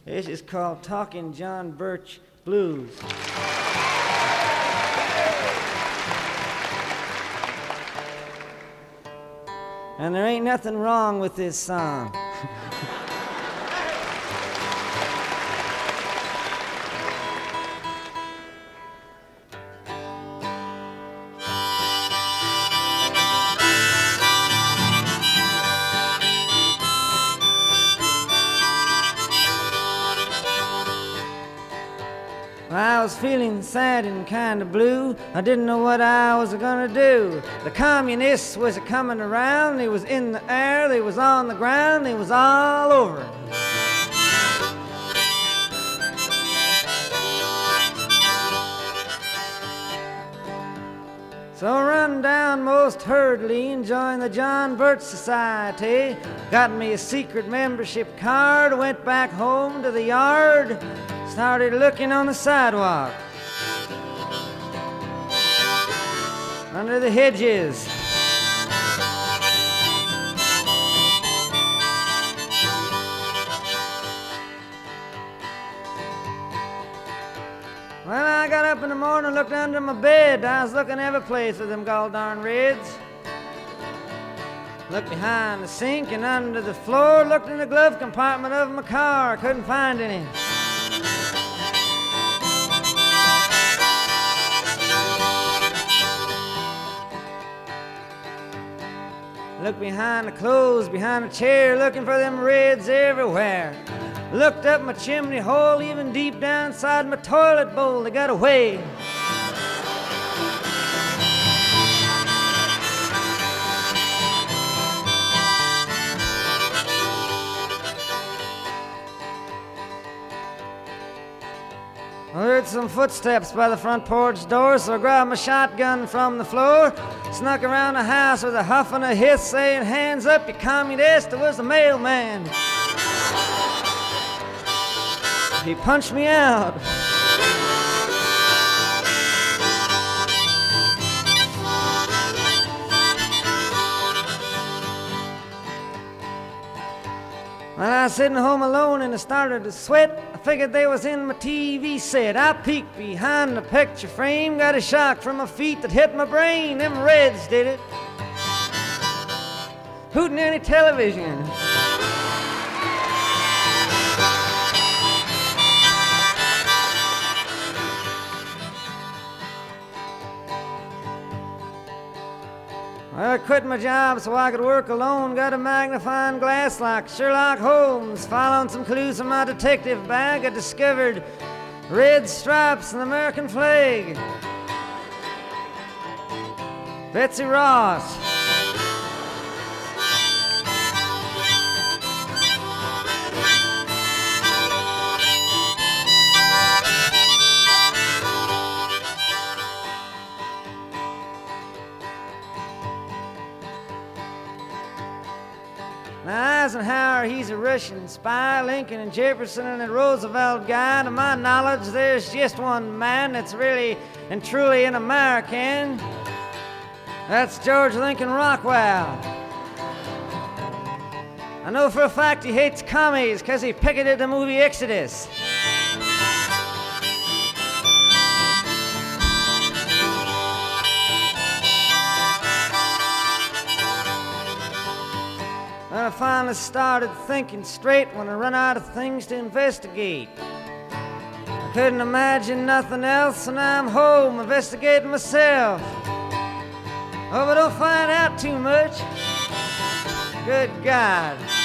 This is called Talking John Birch Blues. And there ain't nothing wrong with this song. I was feeling sad and kind of blue. I didn't know what I was gonna do. The communists was a-coming around. They was in the air, they was on the ground, they was all over. So I run down most hurriedly and joined the John Birch Society. Got me a secret membership card, went back home to the yard, started looking on the sidewalk, under the hedges. Well, I got up in the morning, looked under my bed. I was looking every place with them gall darn reds. Looked behind the sink and under the floor, looked in the glove compartment of my car, couldn't find any. Looked behind the clothes, behind the chair, looking for them reds everywhere. Looked up my chimney hole, even deep down inside my toilet bowl, they got away. I heard some footsteps by the front porch door, so I grabbed my shotgun from the floor, snuck around the house with a huff and a hiss, saying, "Hands up, you communist!" It was the mailman. He punched me out. When I was sitting home alone and I started to sweat, I figured they was in my TV set. I peeked behind the picture frame, got a shock from my feet that hit my brain. Them reds did it. Hooting any television. Well, I quit my job so I could work alone. Got a magnifying glass like Sherlock Holmes. Following some clues from my detective bag, I discovered red stripes and the American flag. Betsy Ross. Now, Eisenhower, he's a Russian spy. Lincoln and Jefferson and the Roosevelt guy. To my knowledge, there's just one man that's really and truly an American. That's George Lincoln Rockwell. I know for a fact he hates commies because he picketed the movie Exodus. I finally started thinking straight when I run out of things to investigate. I couldn't imagine nothing else, and I'm home investigating myself. Hope I don't find out too much. Good God.